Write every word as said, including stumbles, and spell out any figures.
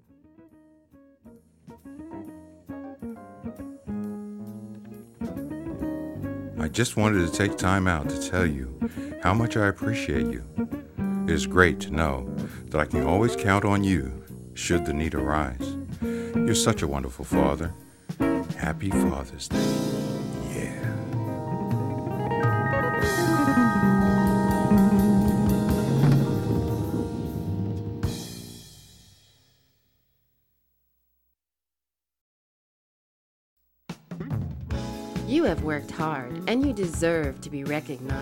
I just wanted to take time out to tell you how much I appreciate you. It is great to know that I can always count on you should the need arise. You're such a wonderful father. Happy Father's Day. Yeah. You have worked hard, and you deserve to be recognized.